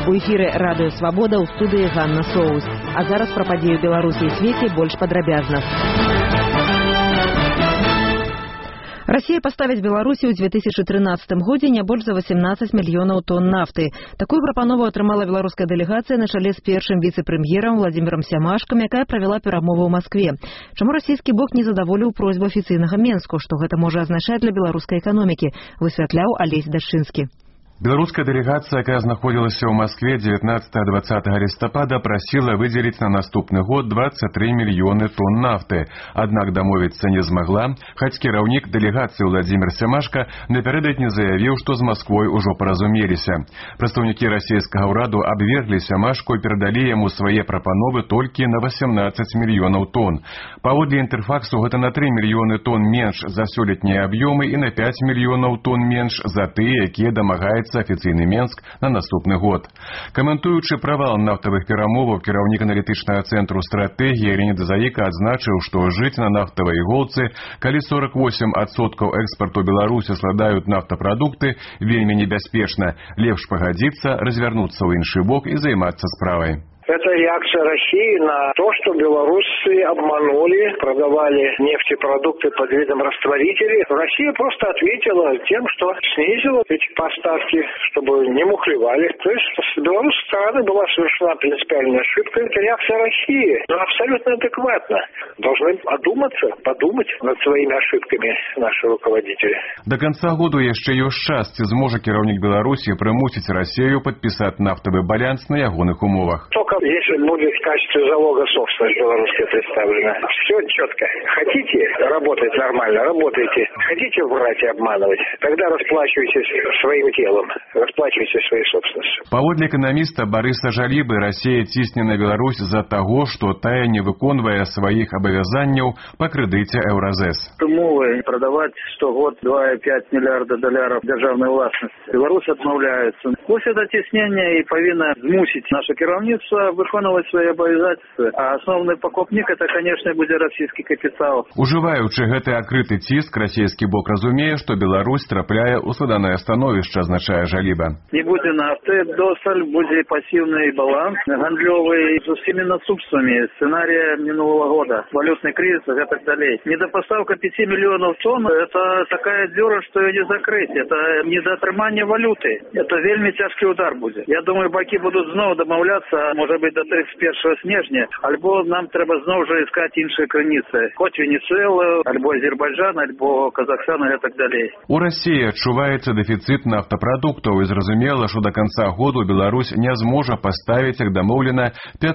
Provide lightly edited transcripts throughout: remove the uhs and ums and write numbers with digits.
У эфіры Радыё Свабода, ў студыі Ганна Соус. А зараз пра падзеі ў Беларусі і свеце больш падрабязна. Россия поставить Беларусі ў 2013 годзе не больш за 18 мільёнаў тонн нафты. Такую прапанову атрымала беларуская дэлегацыя на чале з першым віцэ-прэм'ерам Владзімірам Сямашкам, якая правяла перамовы ў Маскве. Чаму расійскі бок не задаволіў просьбу афіцыйнага Менску, што гэта можа азначаць для беларускай эканомікі, высвятляў Алесь Дашчынскі. Беларуская делегация, якая знаходзілася ў Москве 19-20 лістапада, прасіла выдзеліць на наступны год 23 мільёны тонн нафты. Аднак дамовіцца не змагла, хаць кіраўнік дэлегацыі Владзімір Сямашка напярэдадні заявіў, што з Масквой ужо паразумеліся. Прадстаўнікі расійскага ўраду абверглі Сямашку і перадалі яму свае прапановы толькі на 18 мільёнаў тонн. Паводле Інтэрфаксу гэта на 3 мільёны тонн менш за сёлетнія аб'ёмы і на 5 мільёнаў тонн менш за тыя, якія дамагаюцца афіцыйны Менск на наступны год. Каментуючы правал нафтавых перамоваў, кіраўнік аналітычнага цэнтру стратэгіі Леонід Заіка адзначыў, што жыць на нафтавай іголцы, калі 48% экспарту Беларусі складаюць нафтапрадукты, вельмі небяспечна. Лепш пагадзіцца, развярнуцца ў іншы бок і займацца справай. Это реакция России на то, что белорусы обманули, продавали нефтепродукты под видом растворителей. Россия просто ответила тем, что снизила эти поставки, чтобы не мухлевали. То есть с белорусской стороны была совершена принципиальная ошибка. Это реакция России, но абсолютно адекватно. Должны одуматься, подумать над своими ошибками наши руководители. До конца года яшчэ ёсць час, ці зможа кіраўнік Беларусі прымусіць Россию подписать нафтовый баланс на ягоных умовах. Только если будет в качестве залога собственность белорусская представлена. Все четко. Хотите работать нормально, работайте. Хотите врать и обманывать, тогда расплачивайтесь своим телом, расплачивайтесь своей собственностью. Паводле экономиста Бориса Жалибы, Россия цісне на Беларусь за того, что тая не выконвае своих обовязанняў по кредите Евразес. Умовы продавать 100 год 2,5 миллиарда долларов державной властности. Беларусь отмовляется. Пусть это теснение и повинно змусить наше кіраўніцтва выконваць свае абавязацтвы, а асноўны пакупнік это, конечно, будзе расійскі капітал. Ужываючы гэты адкрыты ціск, расійскі бок разумее, што Беларусь трапляе ў складанае становішча, азначае Жаліба. Не будзе нафты, досаль будзе пасіўны баланс гандлёвы з усімі наступствамі сцэнарія мінулого года, валютны кризис и так далее. Недопоставка 5 миллионов тонн это такая дзюра, что ее не закрыть. Это недоатрыманне валюты. Это вельмі цяжкі удар будзе. Я думаю, бакі будуць зноў дамаўляцца, может быть, до 31 снежня, альбо нам трэба зноў жа искать іншыя крыніцы. Хоць Венесуэла, альбо Азербайджан, альбо Казахстан и так далее. У России адчуваецца дэфіцыт нафтапрадуктаў і зразумела, што до конца года Беларусь не зможа паставіць, як дамоўлена,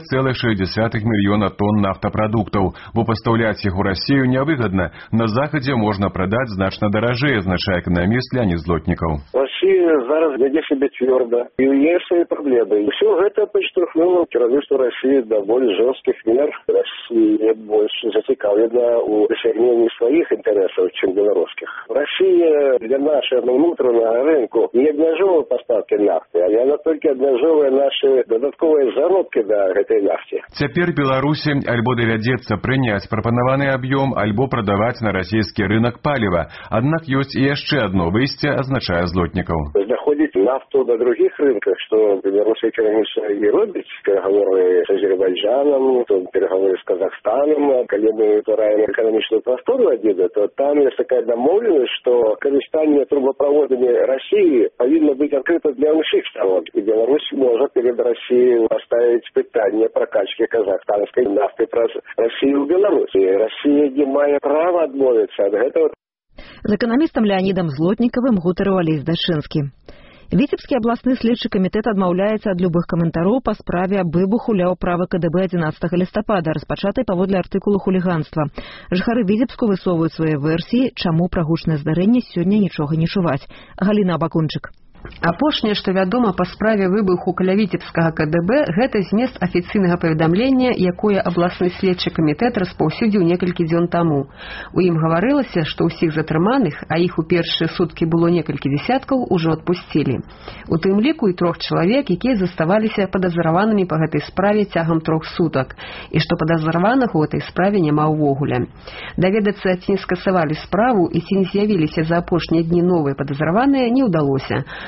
5,6 мільёна тонн нафтапрадуктаў, бо пастаўляць іх у Россию нявыгадна. На Захадзе можна прадаць значна даражэй, азначае эканаміст Леонид Злотнікаў. Россия зараз вядзе себе твердо, и у нее свои проблемы. И все это подчеркнуло кіраўніцтва России до более жестких мер. Россия больше зацікавлена у досягнении своих интересов, чем белорусских. Россия для нашего внутреннего рынка не обмежовывая поставки нафты, а она только обмежовывая наши додатковые заробки до этой нафты. Цяпер Беларусі альбо давядзецца прыняць прапанаваны аб'ём, альбо прадаваць на расійскі рынок паліва. Аднак ёсць і яшчэ адно выйсце, азначае Злотнікаў. Доходить нафту до других рынков, что белорусские экономисты и робят, переговоры с Азербайджаном, переговоры с Казахстаном. Когда мы утвораем экономическую платформу отдельно, то там есть такая домовленность, что користание трубопроводами России повинно быть открыто для всех сторон. И Беларусь может перед Россией поставить питание прокачки казахстанской нафты про Россию в Беларуси. Россия не имеет права отмовиться от этого. З эканамістам Леонідам Злотнікавым гутарыў Алесь Дашчынскі. Віцебскі абласны следчы камітэт адмаўляецца ад любых каментароў па справе аб выбуху ля ўправы КДБ 11 лістапада, распачатай паводле артыкулу хуліганства. Жыхары Віцебску высоўваюць свае версіі, чаму пра гучнае здарэнне сёння нічога не чуваць. Галіна Абакунчык. Апошняе, што вядома па справе выбуху каля Віцебскага КДБ, гэта змест афіцыйнага паведамлення, якое абласны следчы камітэт распаўсюдзіў некалькі дзён таму. У ім гаварылася, што ўсіх затрыманых, а іх у першыя суткі было некалькі дзясяткаў, ужо адпусцілі. У тым ліку і 3 чалавек, якія заставаліся падазраванымі па гэтай справе цягам 3 сутак, і што падазраваных у гэтай справе няма ўвогуле. Даведацца, ці не скасавалі справу і ці не з'явіліся за апошнія дні новыя падазраваныя, не ўдалося.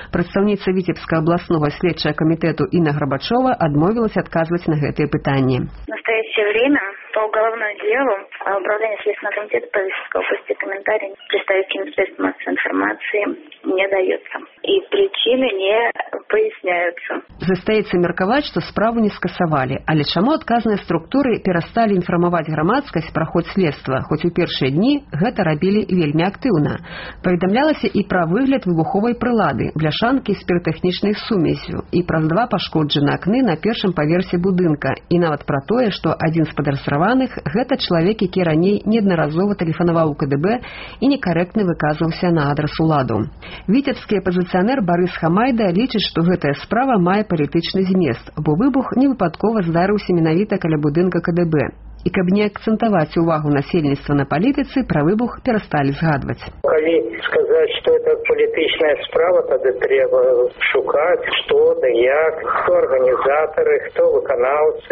Прадстаўніца Віцебскага абласнога следчага камітэту Інна Грабачова адмовілася адказваць на гэтые пытанні. В настоящее время по уголовному делу Управление Следственного комитета по Витебской области комментарий представителям средств массовой информации не дается. И причины не поясняются. Застаецца меркаваць, што справу не скасавалі, але чаму адказныя структуры перасталі інфармаваць грамадскасць пра ход следства, хоць у першыя дні гэта рабілі вельмі актыўна. Паведамлялася і пра выгляд выбуховай прылады, бляшанкі з піратэхнічнай сумесю, і праз 2 пашкоджаны акны на першым паверсе будынка, і нават пра тое, што адзін з падазраваных гэта чалавек, які раней неаднаразова тэлефанаваў у КДБ і некарэктна выказваўся на адрас уладу. Віцебскі апазіцыянер Барыс Хамайда лічыць, што гэтая справа мае палітычны змест, бо выбух не выпадкова здарыўся менавіта каля будынка КДБ. І каб не акцэнтаваць увагу насельніцтва на палітыцы, пра выбух перасталі згадваць. Калі сказаць, што это палітычная справа, тады трэба шукаць, што да як, хто арганізатары, хто выканаўцы.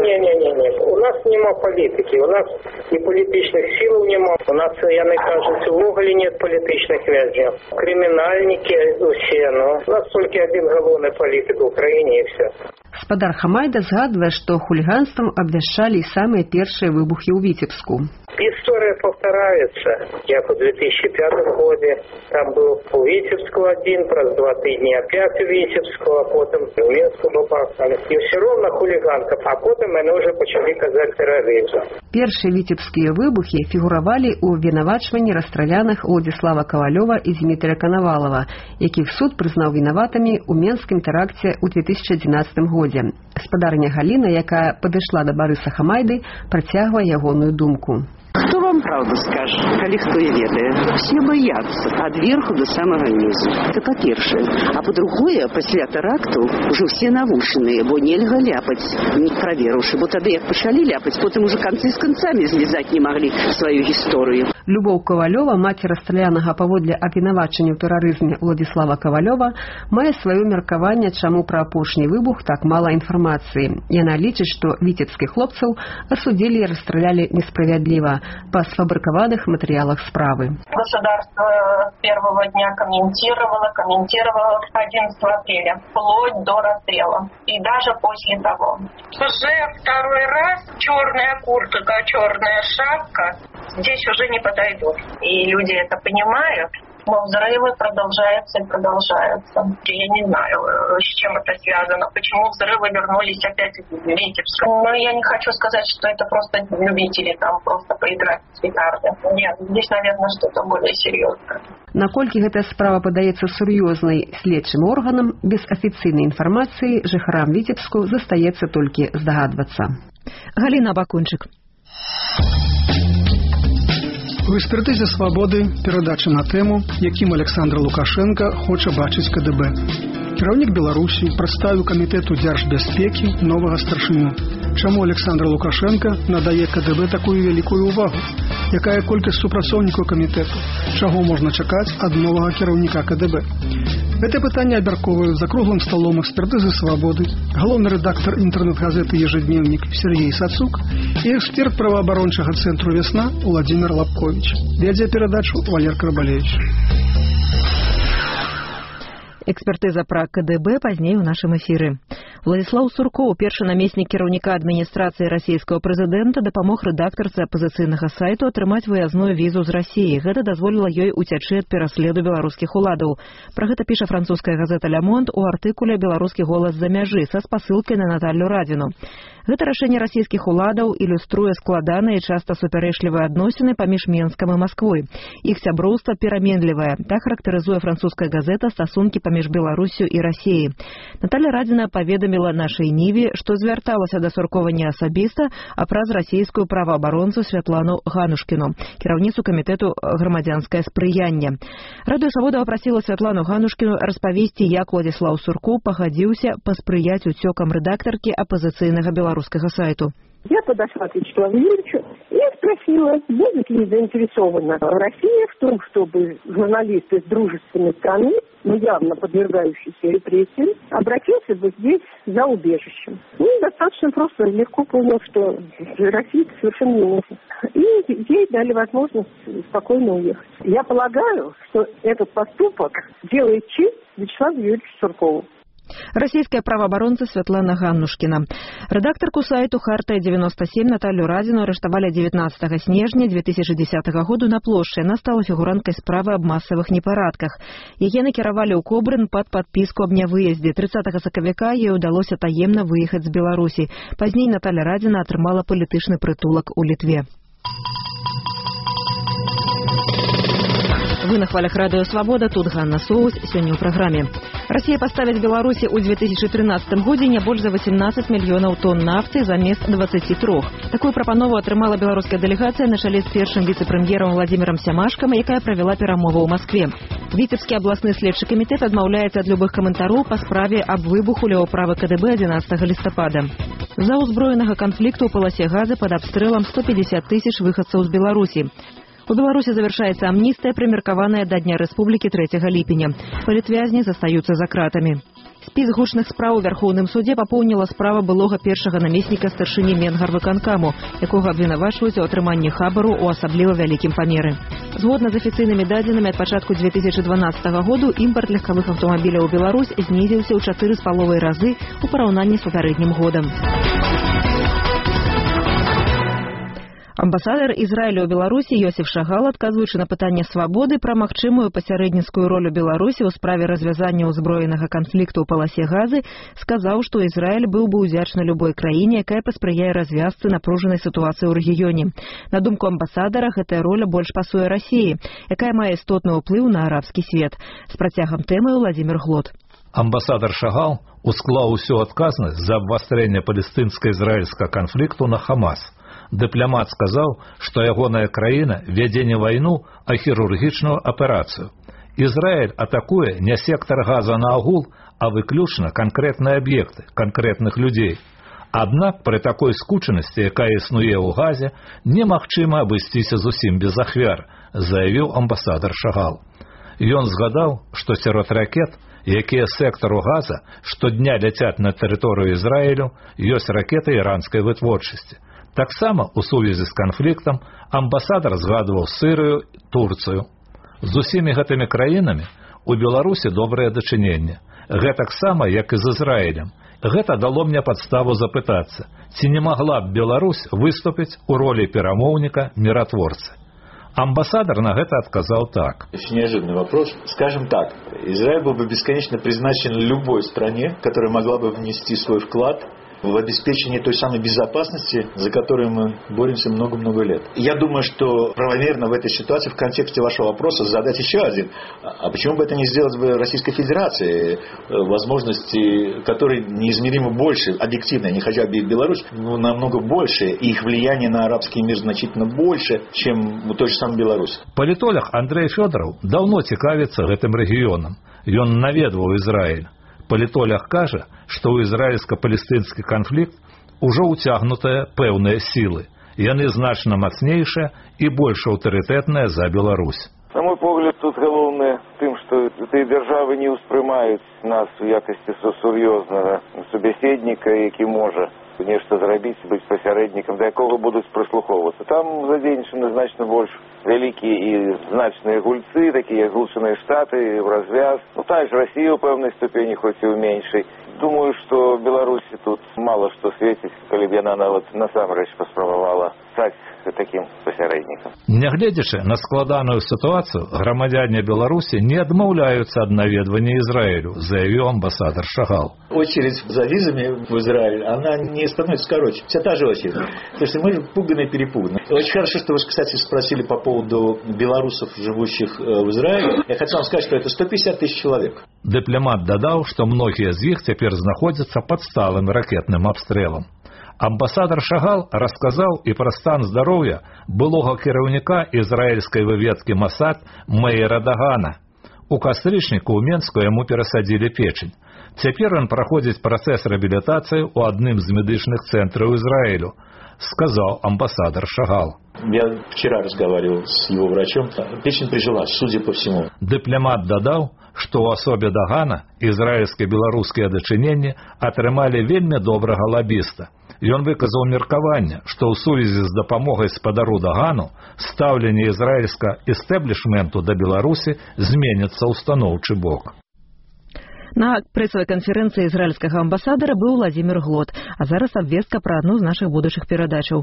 Не. У нас няма палітыкі, у нас і палітычных сілаў няма. У нас, яны кажуць, увогуле нет палітычных вязняў. Крымінальнікі усе, у нас толькі адзін галоўны палітык у краіне і все. Гаспадар Хамайда згадвае, што хуліганствам абвяшчалі і самыя першыя выбухі ў Віцебску. История повторяется. Я в 2005 году там был у Витебску один, про 2 тыдни опять у Витебску, а потом у Минску бабахали. И все равно хулиганка, а потом они уже почали казать терроризм. Першыя віцебскія выбухі фігуравалі ў абвінавачванні расстраляных Владислава Ковалёва і Дмітрия Коновалова, якіх суд прызнаў вінаватымі ў Менскім тэракце ў 2011 годзе. Гаспадарня Галіна, якая падышла да Барыса Хамайды, працягвае ягоную думку. Хто вам правду скажа, калі хто і ведае? Все бояцца, ад верху до самага низу. Это па-першае. А па-другое, пасля тэракту ўжо все навушаныя, бо нельга ляпаць, не праверыўшы. Бо тады як пачалі ляпаць, потым уже канцы з канцамі звязаць не маглі сваю гісторыю. Любоў Ковалёва, маці расстралянага паводле абвінавачання ў тэрарызме Владислава Ковалёва, мае сваё меркаванне, чаму пра апошні выбух так мала інфармацыі. Яна лічыць, што віцебскіх хлопцаў асудзілі і расстралялі несправядліва по сфабрикованных материалах справы. Государство с первого дня комментировало 11 апреля, вплоть до расстрела. И даже после того. Уже второй раз черная куртка, черная шапка здесь уже не подойдут. И люди это понимают. Но взрывы продолжаются. Я не знаю, с чем это связано, почему взрывы вернулись опять в Витебск. Но я не хочу сказать, что это просто любители там просто поиграть в петарды. Нет, здесь, наверное, что-то более серьезное. Наколькі гэтая справа падаецца сур'ёзнай следчым органам, без афіцыйнай інфармацыі жыхарам Вітебску застаецца толькі здагадвацца. Галіна Бакунчык. У экспертызе «Свабоды» перадача на тэму, якім Александр Лукашенко хоча бачыць КДБ. Кіраўнік Беларусі прадставіў камітэту дзяржбяспекі новага старшыню. Чаму Александр Лукашенко надае КДБ такую вялікую увагу? Якая колькасць супрацоўнікаў камітэту? Чаго можна чакаць ад новага кіраўніка КДБ? Гэта пытанне абмяркоўваюць за круглым сталом экспертызы «Свабоды», галоўны рэдактар інтэрнэт-газеты «Ежедневник» Сергей Сацук і эксперт праваабарончага цэнтру «Весна» Владимир Лапкович. Вядзе перадачу Валер Карабалевич. Экспертыза пра КДБ пазней у нашым эфіры. Владислав Суркоў, першы намеснік кіраўніка адміністрацыі расійскага прэзідэнта, дапамог рэдактарцы апазіцыйнага сайту атрымаць выязную візу з Расіі. Гэта дазволіла ёй уцячы ад пераследу беларускіх уладаў. Пра гэта піша французская газета «Ле Монд» у артыкуле «Беларускі голас за мяжы» са спасылкай на Наталью Радзіну. Гэта рашэнне расійскіх уладаў ілюструе складаныя і часта супярэчлівыя адносіны паміж Менскам і Масквой. Іх сяброўства пераменлівае. Так характарызуе французская газета стасункі паміж Беларусю і Расіяй. Наталья Радзіна паведаміла нашай Ніве, што звярталася да Суркова не асабіста, а праз расійскую праваабаронцу Святлану Ганушкіну, кіраўніцу камітэту «Грамадзянскае спрыянне». Радыё Свабода папрасіла Святлану Ганушкіну распавесці, як Владислав Суркоў пагадзіўся паспрыяць уцёкам рэдактаркі апазіцыйнага беларускага сайту. Я подошла к Вячеславу Юрьевичу и спросила, будет ли заинтересована Россия в том, чтобы журналисты из дружественной страны, но явно подвергающиеся репрессиям, обратился бы здесь за убежищем. И достаточно просто легко понял, что России совершенно не нужно. И ей дали возможность спокойно уехать. Я полагаю, что этот поступок делает честь Вячеславу Юрьевичу Суркову. Расійская праваабаронца Святлана Ганнушкіна. Рэдактарку сайту «Хартыя-97» Наталью Радзіну арыштавалі 19 снежня 2010 году на плошчы. Яна стала фігуранткай справы аб масавых непарадках. Яе накіравалі ў Кобрын пад падпіску аб нявыездзе. 30 сакавіка ёй удалося таемна выехаць з Беларусі. Пазней Наталья Радзіна атрымала палітычны прытулак у Літве. Вы на хвалях Радио Свобода, тут Ганна Соус, сегодня в программе. Россия поставит Беларуси у 2013 году не больше за 18 миллионов тонн нафты замест 23. Такую прапанову атрымала белорусская делегация на чале с первым вице-премьером Владимиром Сямашком, якая провела перамову ў Москве. Витебский областный следчий комитет адмаўляется от любых комментароў по справе об выбуху ля управы КДБ 11 листопада. За узброенага конфликту у полосе газа под обстрелом 150 тысяч выходцев из Беларуси. У Беларуси завершается амнистия, примеркованная до Дня Республики 3 липеня. Палітвязні застаются за кратами. Спіс гучных спраў у Верховным суде папоўніла справа былога першага намесніка старшыні Менгарвыканкаму, якога абвінавачваюць у атрыманні хабару у асабліва вялікім памеры. Згодна з афіцыйнымі дадзенымі ад пачатку 2012 году імпарт легкавых аўтамабіляў у Беларусь знізіўся ў 4,5 разы у параўнанні з папярэднім годам. Амбасадар Ізраіля ў Беларусі Йосиф Шагал, адказваючы на пытанне свабоды пра магчымую пасярэдніцкую ролю Беларусі ў справе развязання ўзброенага канфлікту ў паласе газы, сказаў, што Ізраіль быў бы ўдзячны любой краіне, якая паспрыяе развязцы напружанай сітуацыі ў рэгіёне. На думку амбасадара, гэтая роля больш пасуе Расіі, якая мае істотны ўплыў на арабскі свет. З працягам тэмы Владимир Глот. Амбасадар Шагал усклаў усю адказнасць за абвастрэнне палестынска-ізраільскага канфлікту на Хамас. Дыпламат сказаў, што ягоная краіна вядзе не вайну, а хірургічную аперацыю. Ізраіль атакуе не сектар газа на агул, а выключна канкрэтныя аб'екты, канкрэтных людзей. Аднак пры такой скучанасці, якая існуе ў газе, немагчыма абысціся зусім без ахвяр, заявіў амбасадар Шагал. Ён згадаў, што сярод ракет, якія сектару газа штодня ляцяць на тэрыторыю Ізраілю, ёсць ракеты іранскай вытворчасці. Таксама у сувязі з канфліктам амбасадар згадваў Сірыю, Турцыю. З усімі гэтымі краінамі у Беларусі добрае дачыненне. Гэтаксама, як і з Ізраілем. Гэта дало мне падставу запытацца, ці не магла б Беларусь выступіць у ролі перамоўніка, миратворцы. Амбассадор на это отказал так. Очень неожиданный вопрос. Скажем так, Израиль был бы бесконечно признателен любой стране, которая могла бы внести свой вклад в обеспечение той самой безопасности, за которую мы боремся много-много лет. Я думаю, что правомерно в этой ситуации, в контексте вашего вопроса, задать еще один. А почему бы это не сделать в Российской Федерации, возможности которой неизмеримо больше, объективно, я не хочу обидеть Беларусь, но намного больше, и их влияние на арабский мир значительно больше, чем у той же самой Беларуси. Политолог Андрей Федоров давно цікавіцца гэтым рэгіёнам. Ён наведваў Израиль. Палітолог кажа, што ў ізраільска-палестынскі канфлікт ужо ўцягнутыя пэўныя сілы. Яны значна мацнейшыя і больш аўтарытэтныя за Беларусь. На мой погляд, тут галоўнае тым, што тыя дзяржавы не ўспрымаюць нас у якасці сур'ёзнага субяседніка, які можа нешта зрабіць, быць пасярэднікам, да якога будуць прыслухоўвацца. Там задзейнічаны значна больш вялікія і значныя гульцы, такія як Злучаныя Штаты, в развяз. Ну, так же Россия ў пэўнай ступені, хоць і ў меншай. Думаю, што Беларусі тут мала што свеціць, калі б яна нават насамрэч паспрабавала стаць таким пасярэднікам. Нягледзячы на складаную ситуацию, громадяне Беларуси не отмаўляются от наведвания Израилю, заявил амбассадор Шагал. Очередь за визами в Израиль, она не становится короче. Вся та же очередь. То есть мы пуганы-перепуганы. Очень хорошо, что вы, кстати, спросили по поводу белорусов, живущих в Израиле. Я хочу вам сказать, что это 150 тысяч человек. Дыпламат дадаў, што многія з іх цяпер знаходзяцца пад сталым ракетным абстрэлам. Амбасадар Шагал расказаў і пра стан здароўя былога кіраўніка ізраільскай выведкі Масад Мэйра Дагана. У кастрычніку ў Менску яму перасадзілі печень. Цяпер ён праходзіць працэс рэабілітацыі ў адным з медычных цэнтраў Израилю, сказал амбассадор Шагал. Я вчера разговаривал с его врачом. Печень прижилась, судя по всему. Дыпламат дадаў, што ў асобе Дагана ізраільска-беларускія дачыненні атрымалі вельмі добрага лабіста. Ён выказаў меркаванне, што ў сувязі з дапамогай спадару Дагану стаўленне ізраільска-эстэблішменту да Беларусі зменіцца ў станоўчы бок. На прэсавай канферэнцыі ізраільскага амбасадара быў Владзімір Глот, а зараз абвестка пра адну з нашых будучых перадачаў.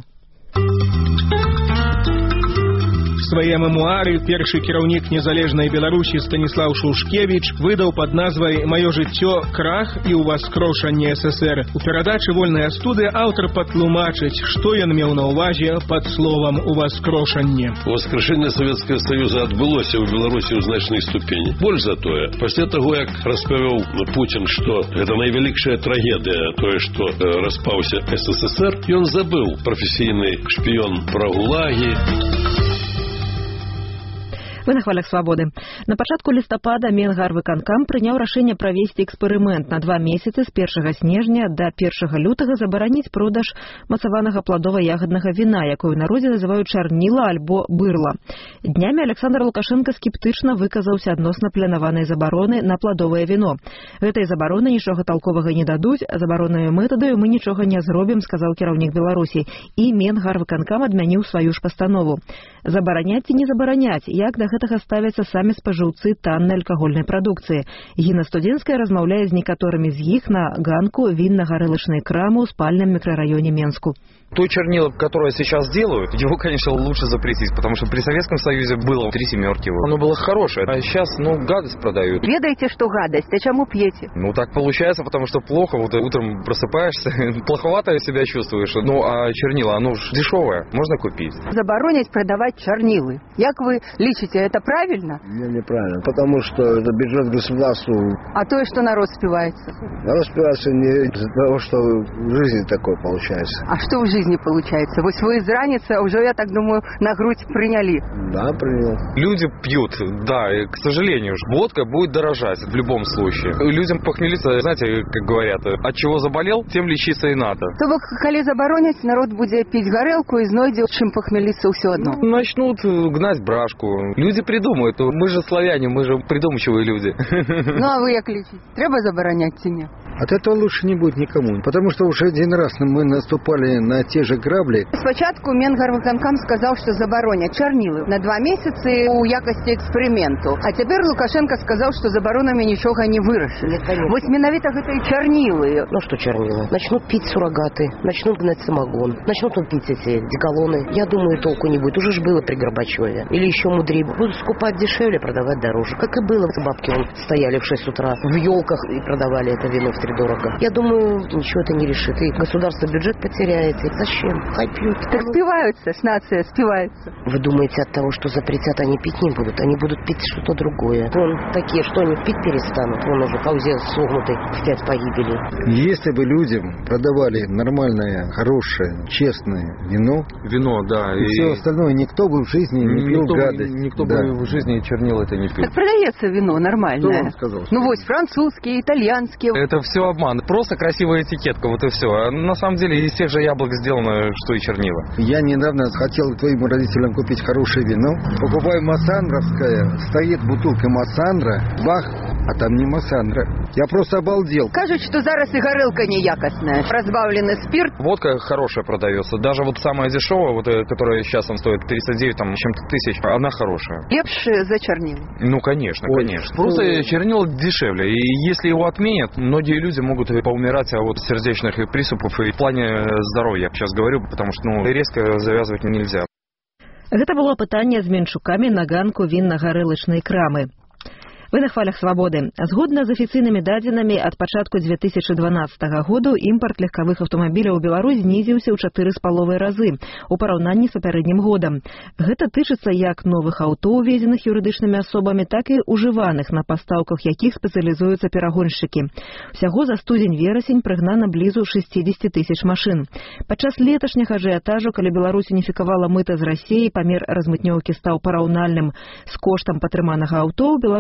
В свае мемуары першы кіраўнік незалежнай Беларусі Станіслаў Шушкевіч выдаў пад назвай «Маё жыццё. Крах і ўваскрошанне СССР». У перадачы «Вольная студыя» аўтар патлумачыць, што ён меў на ўвазе пад словам «уваскрошанне». Воскрешение Советского Союза отбылося в Беларуси в значной ступени. Больш за тое, пасля того, як распавёў Путин, что это наивеликшая трагедия, тое, что распаўся СССР, ён забыл професійны шпіён про ГУЛАГи. Вы на хвалях свабоды. На пачатку лістапада Менгарвыканкам прыняў рашэнне правесці эксперымент на 2 месяцы з 1 снежня да 1 лютага забараніць продаж мацаванага пладова-ягаднага віна, якое ў народзе называюць чарніла альбо бырла. Днямі Александр Лукашенко скептычна выказаўся адносна планаванай забароны на пладовае віно. Гэтай забароны нічога талковага не дадуць, забароннымі метадамі мы нічога не зробім, сказаў кіраўнік Беларусі. І Менгарвыканкам адмяніў сваю ж пастанову. Забараняць ці не забараняць, як да гэтага ставяцца самі спажыўцы таннай алкагольнай прадукцыі. Гіна Студзенская размаўляе з некаторымі з іх на ганку вінна-гарэлачнай крамы ў спальным мікрараёне Менску. То чернило, которое сейчас делают, его, конечно, лучше запретить, потому что при Советском Союзе было 3 семерки. Оно было хорошее, а сейчас, гадость продают. Ведаете, что гадость? А чему пьете? Так получается, потому что плохо. Вот утром просыпаешься, плоховато себя чувствуешь. А чернила, оно же дешевое, можно купить. Заборонить продавать чернилы. Як вы лечите, это правильно? Неправильно, потому что это бюджет государства. А то, что народ спивается? Народ спивается не из-за того, что в жизни такое получается. А что в жизни получается? Вот вы из раницы, а уже, я так думаю, на грудь приняли. Да, принял. Люди пьют, да, и, к сожалению, водка будет дорожать в любом случае. Людям похмелиться, знаете, как говорят, от чего заболел, тем лечиться и надо. То вы, коли заборонять, народ будет пить горелку и знойдет, чем похмелиться все одно. Начнут гнать брашку. Люди придумают. Мы же славяне, мы же придумчивые люди. А вы як лечите? Треба заборонять тебе? От этого лучше не будет никому, потому что уже один раз мы наступали на те же грабли. Спочатку Менгарвыканкам сказал, что заборонят чернилы на 2 месяца у якости эксперименту. А теперь Лукашенко сказал, что заборонами ничего не вырашили. Вот менавіта гэта и чернилы. Что чернила? Начнут пить суррогаты, начнут гнать самогон, начнут пить эти деколоны. Я думаю, толку не будет. Уже ж было при Горбачеве. Или еще мудрее. Будут скупать дешевле, продавать дороже. Как и было. Бабки стояли в 6 утра в елках и продавали это вино втридорого. Я думаю, ничего это не решит. И государство бюджет потеряет. И зачем? Хай пьют. Так спиваются, нация спивается. Вы думаете, от того, что запретят, они пить не будут? Они будут пить что-то другое. Вон такие, что они пить перестанут. Вон уже Фаузе согнутый в 5 погибели. Если бы людям продавали нормальное, хорошее, честное вино, да, и все остальное, никто бы в жизни не пил гадость. Никто бы в жизни чернила это не пил. Так продается вино нормальное. Кто вам сказал? Вот французские, итальянские. Это все обман. Просто красивая этикетка, вот и все. А на самом деле из тех же яблок сделано, что и чернила. Я недавно хотел твоим родителям купить хорошее вино. Покупаю массандровское, стоит бутылка массандра, бах, а там не массандра. Я просто обалдел. Кажут, что зараз и горелка неякостная. Разбавленный спирт. Водка хорошая продается. Даже вот самая дешевая, вот, которая сейчас там стоит 39 там, чем-то тысяч, она хорошая. Лепше за чернила. Конечно, конечно. Просто чернила дешевле. И если его отменят, многие люди могут поумирать от сердечных приступов и в плане здоровья. Сейчас говорю, потому что резко завязывать нельзя. Гэта было пытанне з менчукамі на ганку вінна-гарэлачнай крамы. Вы на хвалях свабоды. Згодна з афіцыйнымі дадзенымі, ад пачатку 2012 году імпарт легкавых аўтамабіляў у Беларусь знізіўся ў 4,5 разы у параўнанні з папярэднім годам. Гэта тычыцца як новых аўто, увезеных юрыдычнымі асобамі, так і ужываных, на пастаўках якіх спецыялізуюцца перагоншчыкі. Усяго за студзень-верасень прыгнана блізу 60 тысяч машын. Падчас леташняга ажыятажу, калі Беларусь уніфікавала мыта з Расіяй, памер размытнёўкі стаў параўнальным з коштам падтрыманага аўто, у Беларусь было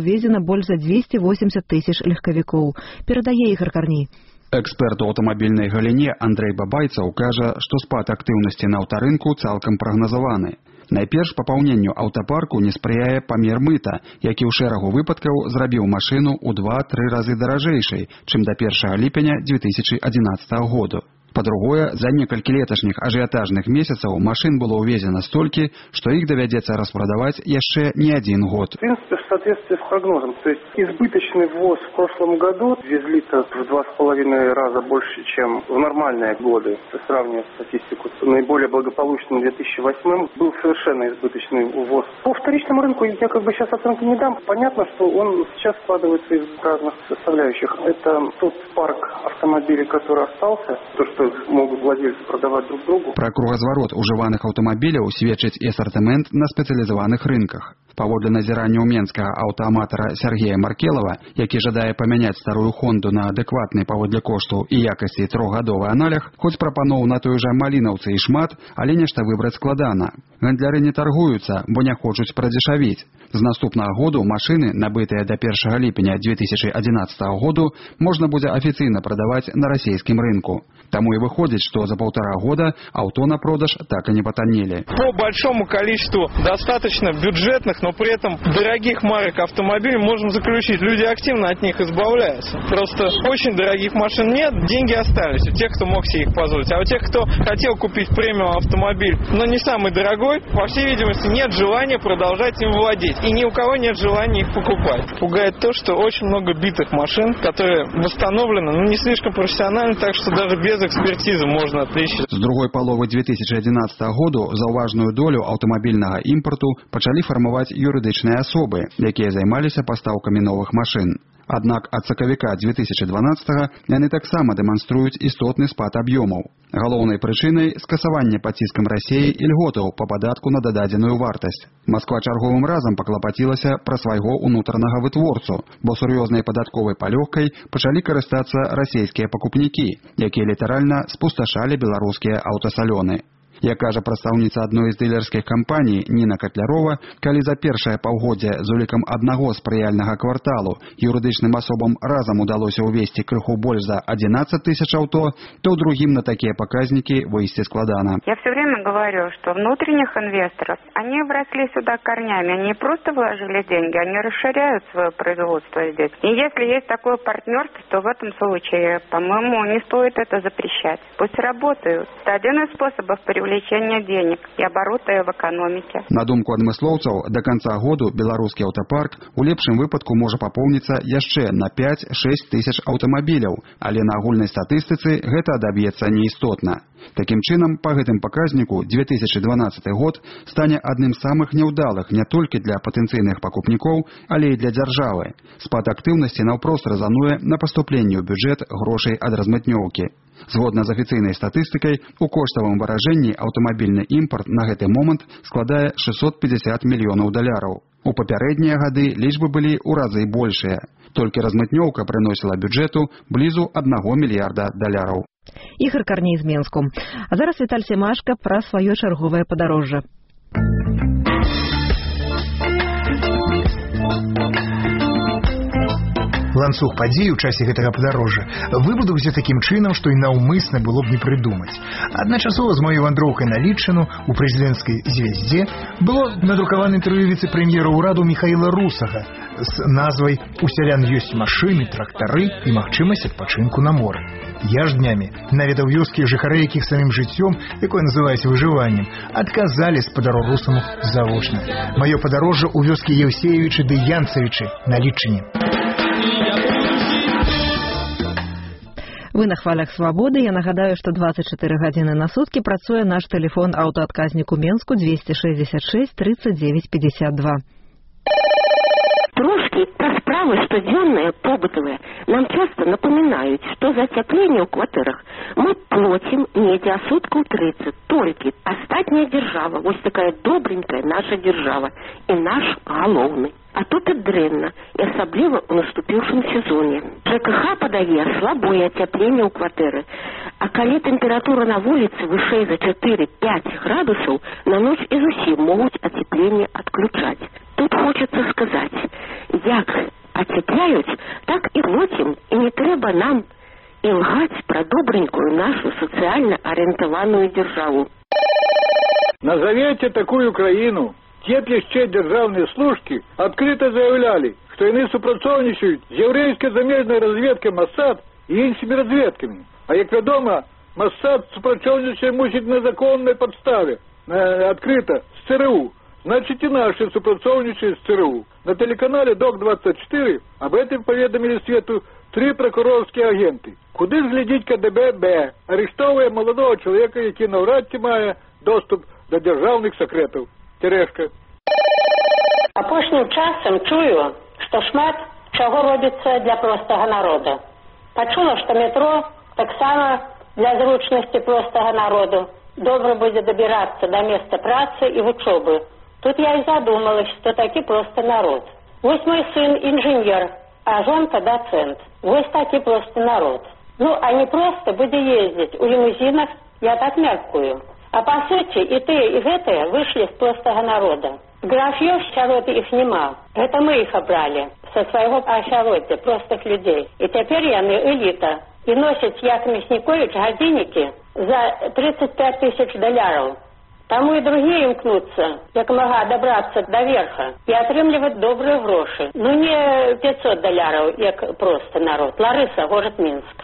увезена больш за 280 тысяч легкавікоў. Перадае Ігор Карней. Эксперт у аўтамабільнай галіне Андрэй Бабайцаў кажа, што спад актыўнасці на аўтарынку цалкам прагназаваны. Найперш папаўненню аўтапарку не спрыяе памер мыта, які ў шэрагу выпадкаў зрабіў машыну ў 2-3 разы даражэйшай, чым да 1 ліпеня 2011 году. Па-другое, за некалькі леташніх ажыятажных месяцаў машын было увезена столькі, што іх давядзецца распрадаваць яшчэ не один год. В принципе, в соответствии с прогнозом. То есть избыточный ввоз в прошлом году везли-то в 2,5 раза больше, чем в нормальные годы. Если сравнивать статистику с наиболее благополучным 2008 был совершенно избыточный ввоз. По вторичному рынку я сейчас оценки не дам. Понятно, что он сейчас складывается из разных составляющих. Это тот парк автомобилей, который остался, то, что могут владельцы продавать друг другу. Пра кругазварот ужываных аўтамабіляў сведчыць і асартымент на спецыялізаваных рынках. Паводле назірання менскага аўтааматара Сергея Маркелова, які жадае памяняць старую Хонду на адэкватны паводле кошту і якасці 3-гадовы аналег, хоць прапаноў на той жа Малінаўцы і шмат, але нешта выбраць складана. Гандляры не таргуюцца, бо не хочуць прадзешавіць. З наступнага году машыны, набытыя да 1 ліпеня 2011 году, можна будзе афіцыйна прадаваць на расійскім рынку. Таму и выходит, что за 1,5 года авто на продаж так и не потонели. По большому количеству достаточно бюджетных, но при этом дорогих марок автомобилей можем заключить. Люди активно от них избавляются. Просто очень дорогих машин нет, деньги остались у тех, кто мог себе их позволить. А у тех, кто хотел купить премиум автомобиль, но не самый дорогой, по всей видимости, нет желания продолжать им владеть. И ни у кого нет желания их покупать. Пугает то, что очень много битых машин, которые восстановлены, но не слишком профессионально, так что даже без экспертизы можно отличить. З другой паловы 2011 году заўважную долю аўтамабільнага імпарту пачалі фармаваць юрыдычныя асобы, якія займаліся пастаўкамі новых машын. Аднак ад сакавіка 2012 яны таксама дэманструюць істотны спад аб'ёмаў. Галоўнай прычынай скасаванне пад ціскам Расіі ільготаў па падатку на дададзеную вартасць. Масква чарговым разам паклапацілася пра свайго ўнутранага вытворцу, бо сур'ёзнай падатковай палёгкай пачалі карыстацца расійскія пакупнікі, якія літаральна спусташалі беларускія аўтасалёны. Як кажа прадстаўніца адной з дылерскіх кампаній Ніна Катлярова, калі за першае паўгоддзе з улікам аднаго спрыяльнага кварталу юрыдычным асобам разам удалося ўвесці крыху больш за 11 тысяч авто, то ў другім на такія паказнікі выйсці складана. Я все время говорю, что внутренних инвесторов, они вросли сюда корнями, они не просто вложили деньги, они расширяют свое производство здесь. И если есть такое партнерство, то в этом случае, по-моему, не стоит это запрещать. Пусть работают. Это один из способов привлечения денег и оборота в экономике. На думку адмыслоўцаў, до конца году беларускі аўтапарк у лепшым выпадку можа папоўніцца яшчэ на 5-6 тысяч аўтамабіляў, але на агульнай статыстыцы гэта адаб'ецца неістотна. Такім чынам, па гэтым паказніку 2012 год стане адным з самых няўдалых не толькі для патэнцыйных пакупнікоў, але і для дзяржавы. Спад актыўнасці наўпрост разануе на паступленне ў бюджэт грошай ад размытнёўкі. Згодна з афіцыйнай статыстыкай, у коштавым выражэнні аўтамабільны імпарт на гэты момант складае 650 мільёнаў даляраў. У папярэднія гады лічбы былі ў разы большыя. Толькі размытнёўка прыносіла бюджэту блізу 1 мільярда даляраў. Ігор Карней з Менску. А зараз Віталь Семашка пра сваё чарговае падарожжа. Ланцуг падзей у часе гэтага падарожжа выбудуўся такім чынам, што і наўмысна было б не прыдумаць. Адначасова з маёй вандроўкай на Літчыну у прэзідэнцкай звяздзе было надрукавана інтэрв'ю віцэ-прэм'ера ўраду Міхаіла Русага з назвай «У сялян ёсць машыны, трактары і магчымасць адпачынку на моры». Я ж днямі наведаў вёскі, жыхары якіх самім жыццём, якое называецца выжываннем, адказалі спадару Русаму завочна. Маё падарожжа ў вёскі Еўсеевічы ды Янцавічы на Літчыне. Вы на хвалях свабоды. Я нагадаю, што 24 гадзіны на суткі працуе наш тэлефон аўтаадказнік у Менску 266 39 52. Трошки про справы штодзённые, побытовые, нам часто напоминают, что за отопление в квартирах мы платим недзе суткаў 30. Только остатняя держава, вот такая добренькая наша держава и наш галоўны. А тут и дрэнна, и особливо в наступившем сезоне. ЖКХ подае слабое отопление у квартиры, а коли температура на улице вышэй за 4-5 градусов, на ночь и зусім могут отопление отключать. Тут хочется сказать, як нам и лгать про добренькую нашу социально ориентованную державу. Назовите такую країну. Ті б ще державні служки відкрито заявляли, що вони супрацовничають з єврейською заміжною розвідкою Моссад і іншими розвідками. А як відомо, Моссад супрацовничає мусить на законній підставі, відкрито з ЦРУ. Значит, и наши супрацовничают с ЦРУ. На телеканале ДОК-24 об этом поведомили свету 3 прокурорские агенты. Куди ж глядіть КДБ, арештовує молодого чоловіка, який навряд чи має доступ до державних секретів. Терешка. Апошнім часом чую, що шмат чого робиться для простого народу. Почула, що метро так само для зручності простого народу добре буде добиратися до місця праці і учоби. Тут я и задумалась, что таки просто народ. Вот мой сын инженер, а жонка доцент. Вот таки просто народ. Ну, а не просто буду ездить у лимузинах, я так мягкую. А по сути, и те, и гэтые вышли с простого народа. Графьев сярод их нема. Это мы их обрали со своего осяродья, простых людей. И теперь яны элита. И носят як Мясникович годинники за 35 тысяч долларов. Тому и другие имкнутся, як мага добраться до верха и отрымливать добрые гроши. Ну не 500 долларов, як просто народ. Лариса, город Минск.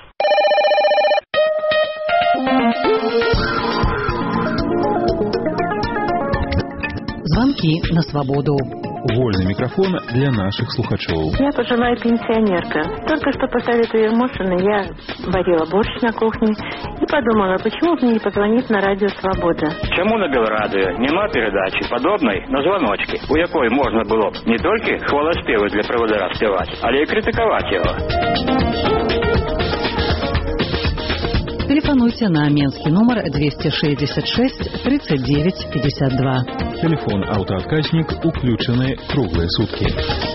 Звонки на свободу. Вольный микрофон для наших слухачев. Я пожилая пенсионерка. Только что по совету Ермошина я варила борщ на кухне и подумала, почему бы мне не позвонить на радио «Свобода». Чому на Белрадио нема передачі, подобної на звоночки, у якої можна було б не тільки хвалоспіви для проводира співати, але й критикувати його. Телефонуйте на Менский номер 266 39 52. Телефон «Автоотказник» уключены круглые сутки.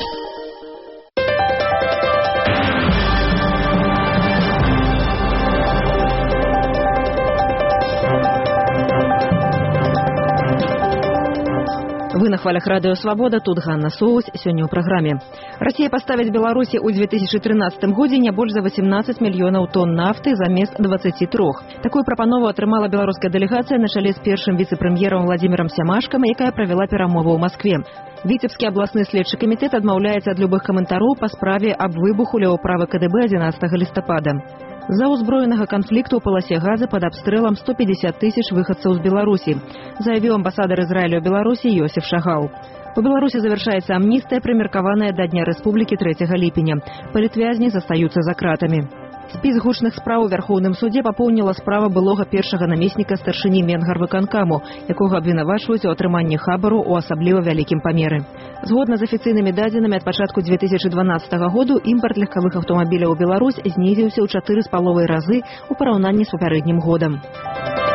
Вы на хвалях радио «Свобода», тут Ганна Соус, сегодня ў праграме. Россия поставить Беларуси ў 2013 годзе не больш за 18 мільёнаў тонн нафты замест 23. Такую прапанову атрымала беларуская дэлегацыя на чале з першым віцэ-прэм'ерам Владимиром Сямашкам, якая правяла перамовы ў Москве. Віцебскі абласны следчы камітэт адмаўляецца ад любых каментароў па справе аб выбуху ля ўправы КДБ 11 лістапада. За узброенага канфлікту ў паласе газа пад абстрэлам 150 тысяч выхадцаў з Беларусі, заявіў амбасадар Ізраіля ў Беларусі Йосиф Шагал. У Беларусі завяршаецца амністыя, прымеркаваная да Дня Рэспублікі 3 ліпеня. Палітвязні застаюцца за кратамі. Спіс гучных спраў у Вярхоўным судзе папоўніла справа былога першага намесніка старшыні Менгарвыканкаму, якога абвінавачваюць у атрыманні хабару ў асабліва вялікім памеры. Згодна з афіцыйнымі дадзенымі ад пачатку 2012 году імпарт легкавых аўтамабіляў у Беларусь знізіўся ў 4,5 разы ў параўнанні з папярэднім годам.